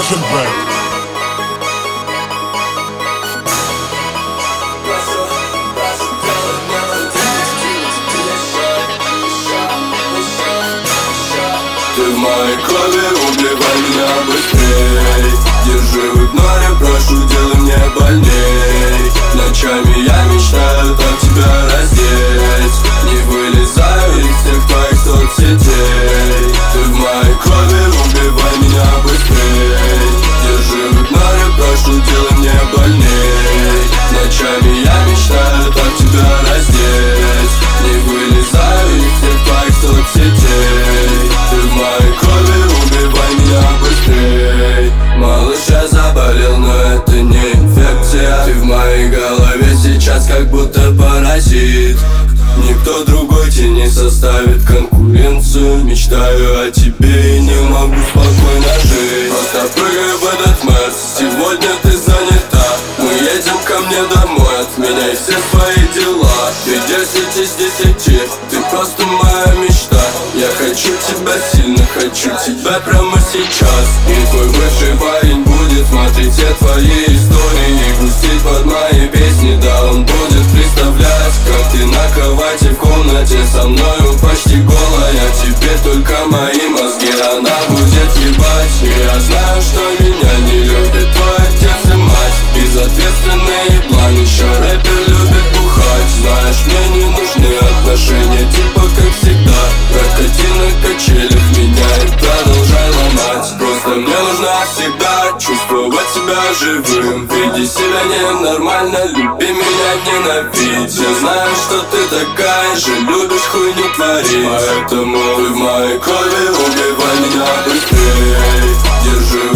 Band. Ты в моей крови, убивай меня быстрей. Держи в игноре, прошу, делай мне больней. Ночами я мечтаю так тебя раздеть. Не вылезаю из всех твоих соцсетей. Ты в моей крови, убивай меня быстрей. Держи в игноре, прошу, делай мне больней. Ночами я мечтаю так тебя раздеть. Не вылезаю из всех твоих соцсетей. Ты в моей крови, убивай меня быстрей. Малыш, я заболел, но это не инфекция. Ты в моей голове сейчас как будто паразит. Никто другой тебе не составит конкуренцию. Мечтаю о тебе и не могу спокойно жить. Просто прыгай в этот Мерс, сегодня ты занята. Мы едем ко мне домой, отменяй все свои дела. Ты 10 из 10, ты просто моя мечта. Я хочу тебя сильно, хочу тебя прямо сейчас. И твой бывший парень будет смотреть все твои истории и грустить под мои песни. Да, он будет представлять, как ты на кровати в комнате со мною почти голая. Тебе только мои мозги она будет ебать. И я знаю, что меня не любит твой отец и мать. Безответственный еблан, еще рэпер любит бухать. Знаешь, мне не нужны отношения, типа как всегда. Прокати на качелях меня и продолжай ломать. Просто мне нужно всегда чувствовать себя живым. Веди себя ненормально, люби меня, ненавидь. Я знаю, что ты такая же, любишь хуйню творить. Поэтому ты в моей крови, убивай меня быстрей. Держи